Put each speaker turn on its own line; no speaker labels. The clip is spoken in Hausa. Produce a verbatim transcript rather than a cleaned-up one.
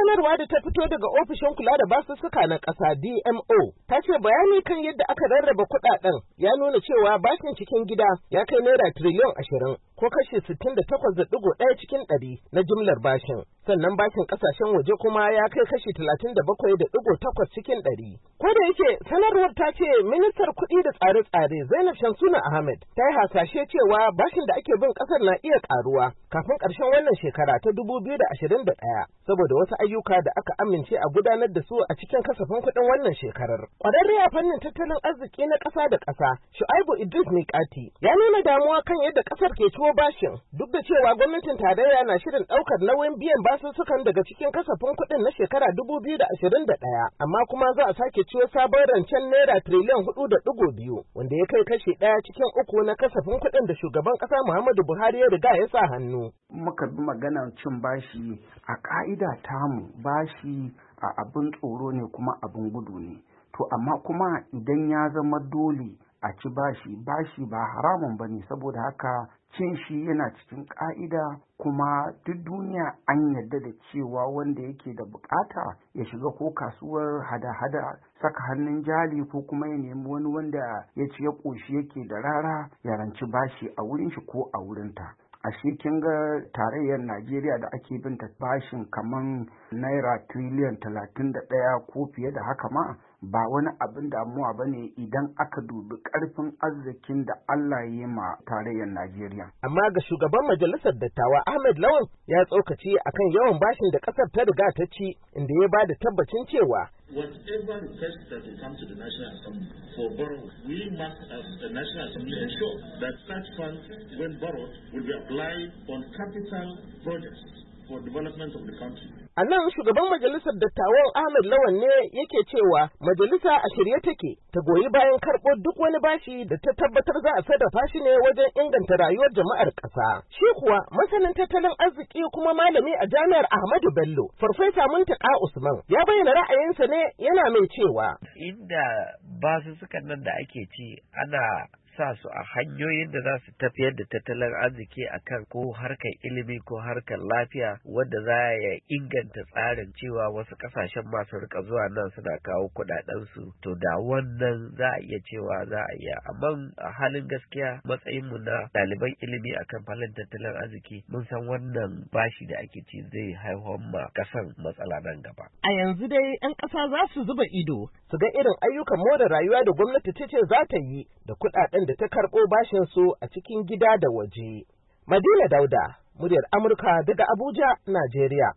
sanarwa da ta fito daga ofishin kula da basussuka na ƙasa D M O ta ce bayani kan yadda aka rarraba kuɗaɗen ya nuna cewa bashin cikin gida ya kai naira tiriliyan ashirin ko kashi sittin da takwas da ɗigo ɗaya cikin ɗari na jimlar bashin. Sannan bashin ƙasashen waje kuma ya kai kashi talatin da bakwai da ɗigo takwas cikin ɗari. Ko da yake sanarwar ta ce ministar kuɗi da tsare-tsare Zainab Shamsuna Ahmed ta yi hasashe cewa bashin da ake bin ƙasar na iya ƙaruwa kafin ƙarshen wannan shekara ta dubu biyu da ashirin da ɗaya saboda wasu ayyuka da aka amince a gudanar da su a cikin kasafin kuɗin wannan shekarar. Ƙwararre a fannin tattalin arziki na ƙasa da ƙasa Shu'aibu Idris Mikati ya nuna damuwa kan yadda ƙasar ke ciwo bashin duk da cewa gwamnatin tarayya na shirin ɗaukar nauyin biyan basussukan daga cikin kasafin kuɗin na shekara dubu biyu da ashirin da ɗaya amma kuma za a sake ciwo sabon rancen naira tiriliyan hudu da ɗigo biyu wanda ya kai kashi ɗaya cikin uku na kasafin kuɗin da shugaban ƙasa Muhammadu Buhari ya riga ya sa hannu.
Muka bi maganar cin bashi a ƙa'ida tamu bashi a abin tsoro ne kuma abin gudu ne. To amma kuma idan ya zama dole a ci bashi, bashi ba haramun ba ne saboda haka cin shi yana cikin ƙa'ida kuma duk duniya an yarda da cewa wanda yake da bukata ya shiga ko kasuwar hada-hada saka hannun jali ko kuma ya nemi wani wanda ya ci ya ƙoshi yake da rara ya ranci bashi a wurin shi ko a wurinta. Ashe kin ga tarayyar Najeriya da ake binta bashin kaman naira tiriliyan talatin da ɗaya ko fiye da haka ma ba wani abin damuwa ba ne idan aka dubi ƙarfin arzikin da Allah ya yi ma tarayyar Najeriya.
Amma ga shugaban majalisar dattawa Ahmed Lawan ya tsokaci akan yawan bashin da ƙasar ta riga ta ci inda ya ba da tabbacin cewa
whatever request that will come to the National Assembly for borrowing, we must, as the National Assembly, ensure that such funds, when borrowed, will be applied on capital projects for development of the country.
A nan shugaban majalisar dattawan Ahmed Lawan ne yake cewa majalisa a shirye take ta goyi bayan karɓo duk wani bashi da ta tabbatar za a sarrafa shi ne wajen inganta rayuwar jama'ar ƙasa. Shi kuwa masanin tattalin arziki kuma malami a jami'ar Ahmadu Bello, Farfesa Muntaka Usman, ya bayyana ra'ayinsa ne yana mai cewa
inda basussukan nan da ake ci ana sa su a hanyoyin da za su tafiyar da tattalin arziki akan ko harkar ilimi ko harkar lafiya wanda za ya inganta tsarin cewa wasu kasashen masu rika zuwa nan suna kawo kudaden su to da wannan za a iya cewa za a iya amma a halin gaskiya matsayin mu na ɗaliban ilimi akan falon tattalin arziki mun san wannan bashi da ake ci zai haifar ma kasan matsala nan gaba.
A yanzu dai 'yan ƙasa za su zuba ido su ga irin ayyukan more rayuwa da gwamnati ta ce za ta yi da kuɗaɗen da ta karɓo bashin su a cikin gida da waje. Madina Dauda, muryar Amurka daga Abuja, Najeriya.